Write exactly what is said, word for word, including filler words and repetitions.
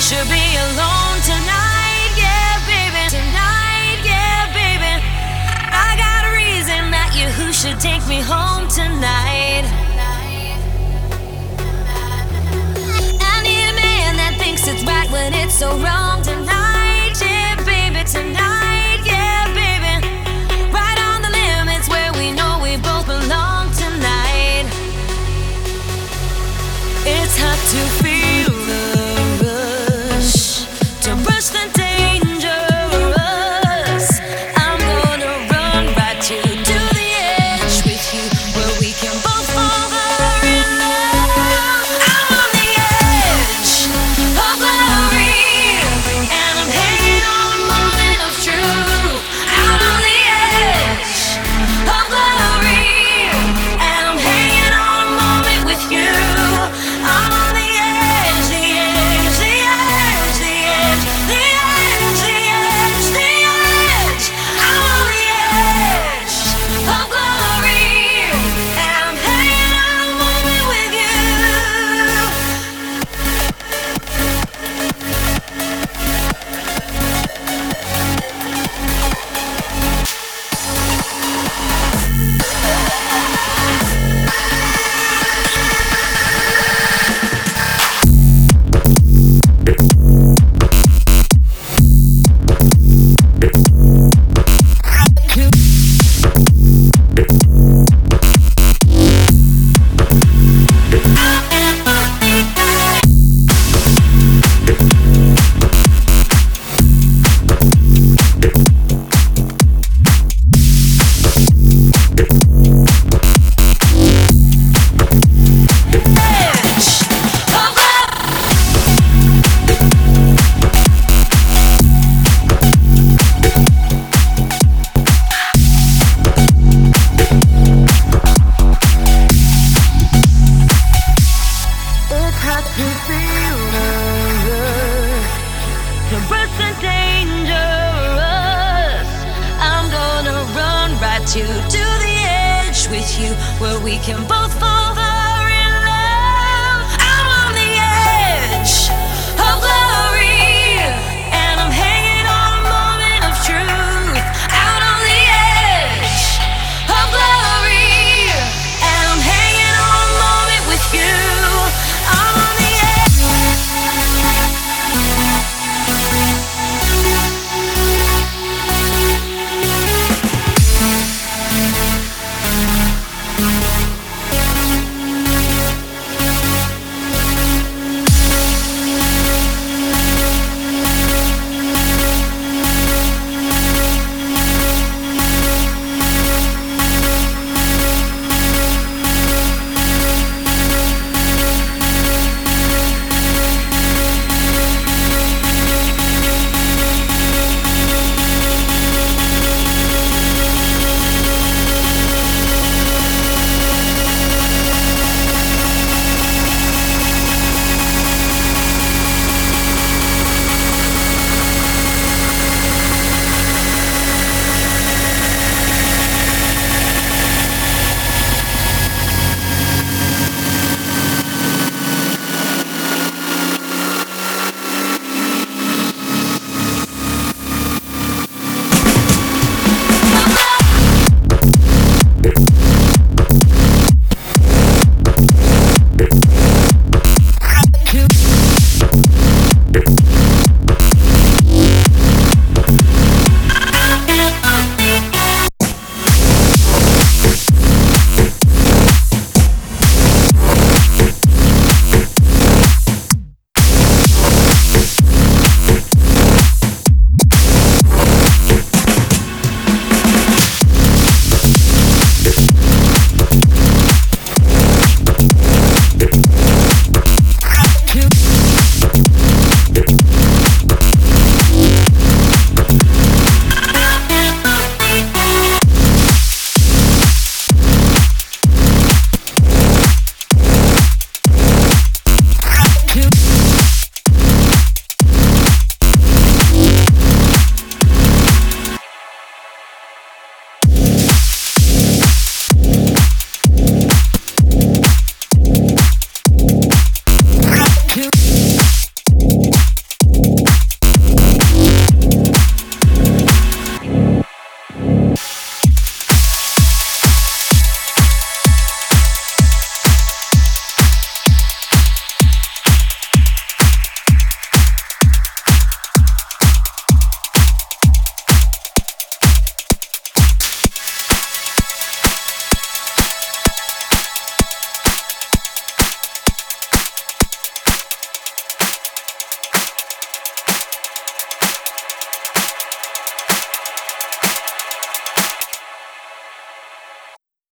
should be alone tonight, yeah, baby. Tonight, yeah, baby. I got a reason that you who should take me home tonight. I need a man that thinks it's right when it's so wrong tonight, yeah, baby. Tonight, yeah, baby. Right on the limits where we know we both belong tonight. It's hard to feel the rush, to rush the dangerous. I'm gonna run right to, to the edge with you, where we can both fall in love. I'm on the edge of glory, and I'm hanging on a moment of truth. Out on the edge of glory, and I'm hanging on a moment with you. I'm on the edge, the edge, the edge, the edge, the edge, the edge, the edge. I'm on the edge of glory, and I'm hanging on a moment with you. It's hard to feel the rush, to rush the dangerous. I'm gonna run right to, to the edge with you, where we can both fall in love. I'm on the edge of glory, and I'm hanging on a moment of truth. Out on the edge of glory, and I'm hanging on a moment with you. I'm on the edge. You